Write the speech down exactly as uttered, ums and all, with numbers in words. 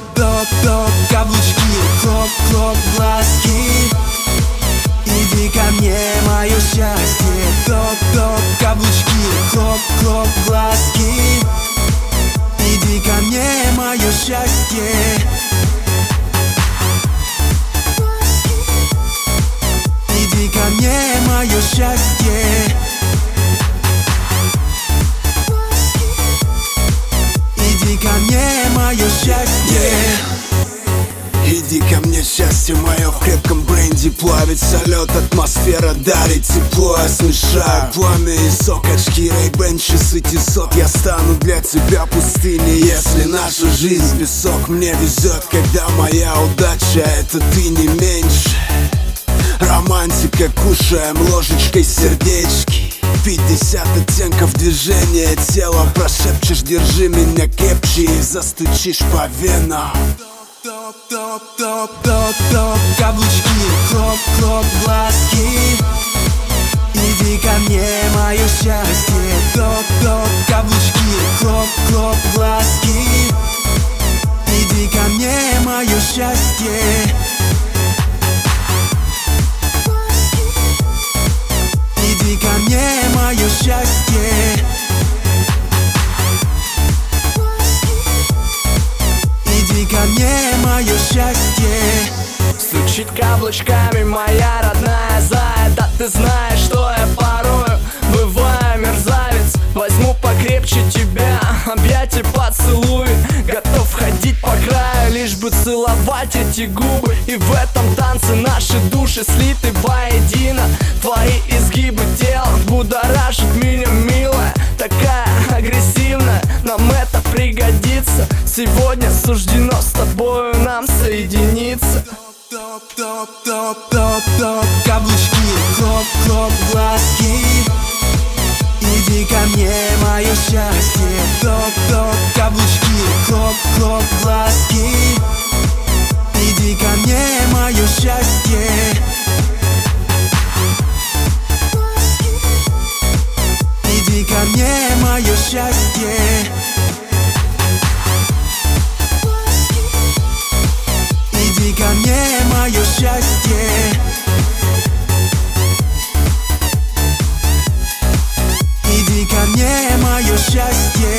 топ-топ-топ, каблучки, хлоп-хлоп, глазки. Иди ко мне, мое счастье. Топ-топ, каблучки, хлоп-хлоп, глазки. Иди ко мне, мое счастье. Иди ко мне, мое счастье. Иди ко мне, мое счастье. Иди ко мне, счастье мое в крепком бренде плавится лед, атмосфера дарит тепло. Я смешаю пламя и сок, очки Ray-Ban, часы Тисот. Я стану для тебя пустыней, если наша жизнь песок. Мне везет, когда моя удача — это ты не меньше. Романтика, кушаем ложечкой сердечки. Пятьдесят оттенков движения тела. Прошепчешь, держи меня крепче, и застучишь по венам. Топ-топ-топ-топ, каблучки, хлоп-хлоп, глазки. Иди ко мне, мое счастье. Топ-топ, каблучки, хлоп-хлоп, глазки. Иди ко мне, мое счастье. Иди ко мне, мое счастье. Иди ко мне, мое счастье. Стучит каблучками моя родная зая. Да ты знаешь, что я порою бываю мерзавец. Возьму покрепче тебя, объятия, поцелуй. Готов ходить по краю, лишь бы целовать эти губы. И в этом танце наши души слиты воедино. Твои изгибы тела будоражат меня, милая. Такая агрессивная, нам это пригодится. Сегодня суждено с тобою нам соединиться. Топ-топ-топ-топ-топ, каблучки, хлоп-хлоп, глазки. Иди ко мне, мое счастье. Топ-топ, каблучки, хлоп-хлоп, глазки. Иди ко мне, мое счастье. Иди ко мне, мое счастье. Иди ко мне, мое счастье. Иди ко мне, мое счастье.